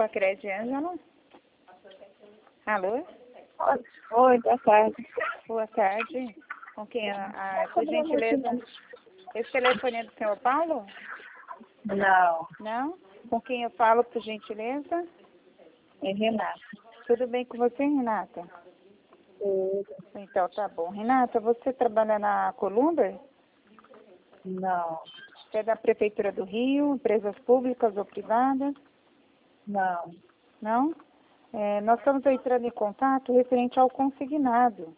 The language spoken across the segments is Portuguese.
Pacred Ângelo. Alô? Oi, boa tarde. Boa tarde. Com quem? Por gentileza. Esse telefone é do senhor Paulo? Não, Não? Com quem eu falo, por gentileza? é Renata. Tudo bem com você, Renata? Tudo. Então, tá bom. Renata, você trabalha na Columber? Não, Você é da Prefeitura do Rio, empresas públicas ou privadas? não. Não? Nós estamos entrando em contato referente ao consignado.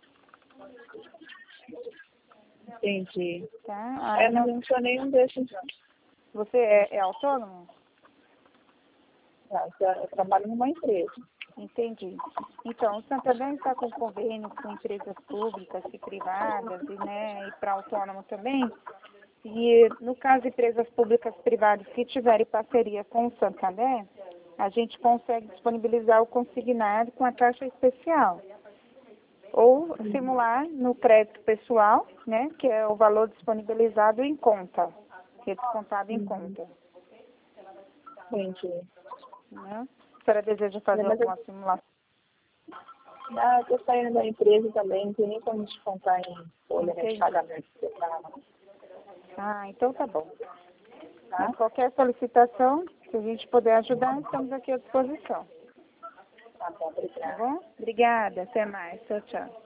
Entendi. Tá? Mas eu não sou nenhum desses. Você é autônomo? Não, eu trabalho numa empresa. Entendi. Então, o Santander está com convênio com empresas públicas e privadas, e para autônomo também. E, no caso de empresas públicas e privadas que tiverem parceria com o Santander, a gente consegue disponibilizar o consignado com a taxa especial. Ou simular no crédito pessoal, né, que é o valor disponibilizado em conta, que é descontado em conta. Entendi. Né? A senhora deseja fazer alguma simulação? Não, eu estou saindo da empresa também, não tem nem como descontar em folha de pagamento. Então tá bom. Tá? Mas qualquer solicitação, se a gente puder ajudar, estamos aqui à disposição. Tá bom, obrigada. Tá bom? Obrigada, até mais. Tchau, tchau.